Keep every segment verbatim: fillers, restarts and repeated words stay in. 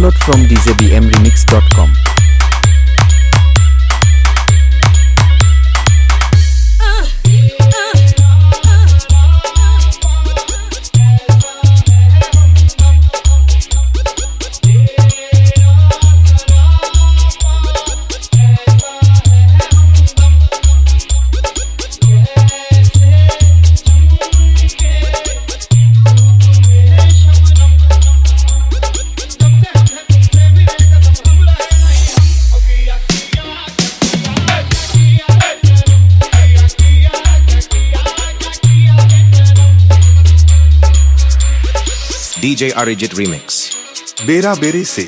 Download from d j b m remix dot com. D J Arijit Remix बेरा बेरी से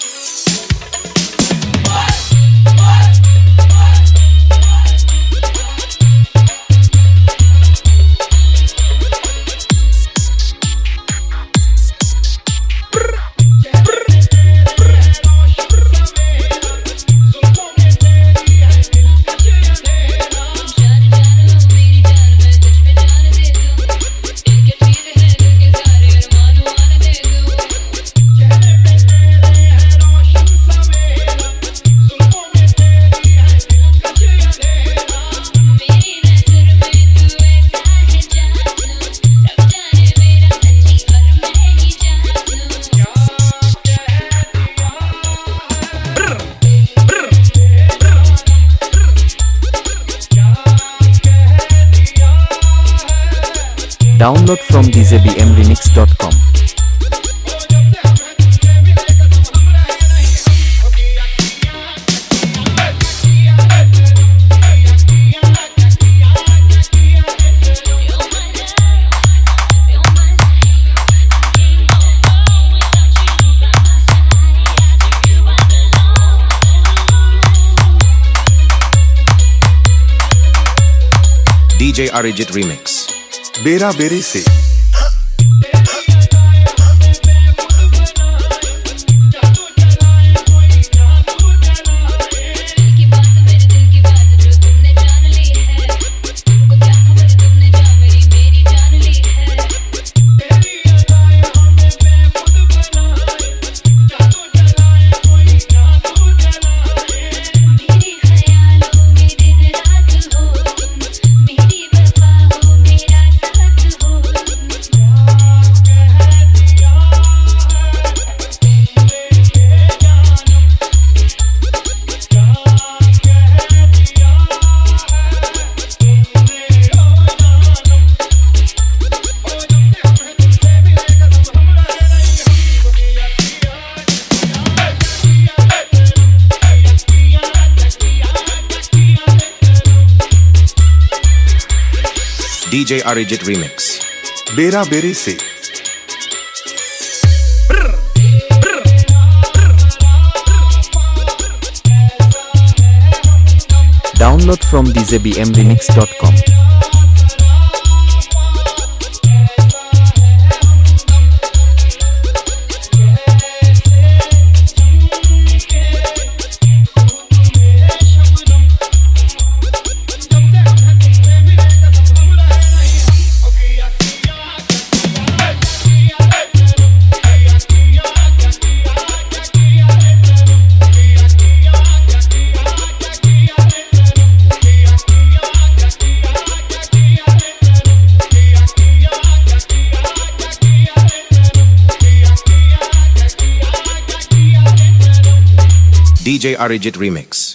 Download from d j b m remix dot com. D J Arijit Remix बेरा बेरी से D J Arijit Remix बेरा बेरी से Download from d j b m remix dot com. D J Arijit Remix